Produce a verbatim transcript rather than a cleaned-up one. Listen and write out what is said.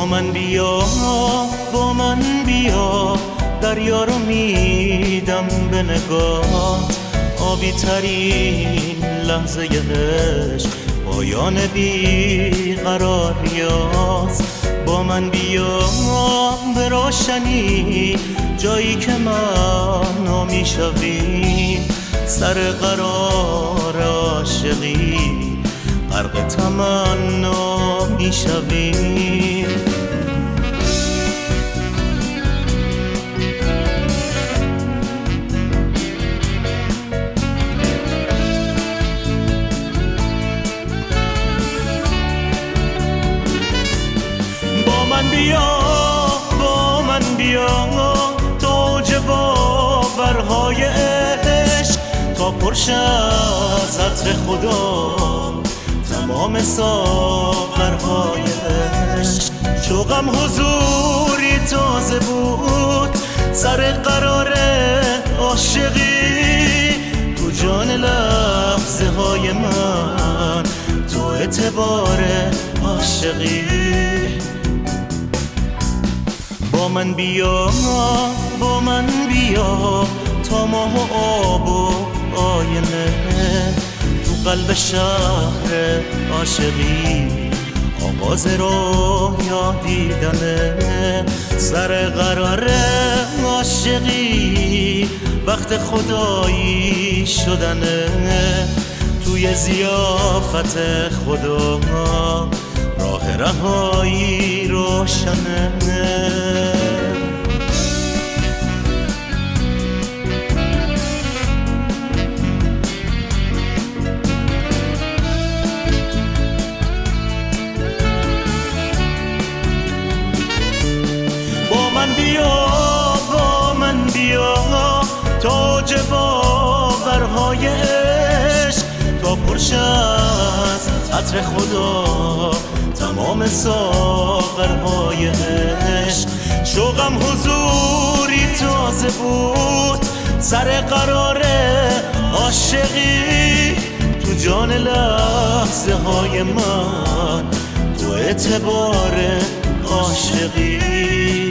من بیا با من بیا، دریا رو میدم به نگاه. آبی ترین لحظه عشق پایان بیقراریاست. با من بیا به روشنی، جایی که من میشویم سر قرار عاشقی، غرق تمنا میشویم. با من بیا با من بیا، توج باورهای عشق تا پرش از عطر خدا، تمام ساغرهای عشق. شوقم حضوری تازه بود، سر قرار عاشقی، تو جان لحظه های من، تو اعتبار عاشقی. با من بیا با من بیا، تا ماه و آب و آینه، تو قلب شهر عاشقی، آغاز رویا دیدنه. سر قرار عاشقی، وقت خدایی شدنه. توی ضیافت خدا راه رهایی روشنه. با من بیا با من بیا، تاج باورهای عشق تا پرش از عطر خدا، تمام ساغرهای عشق. شوقم حضوری تازه بود، سر قرار عاشقی، تو جان لحظه های من، تو اعتبار عاشقی.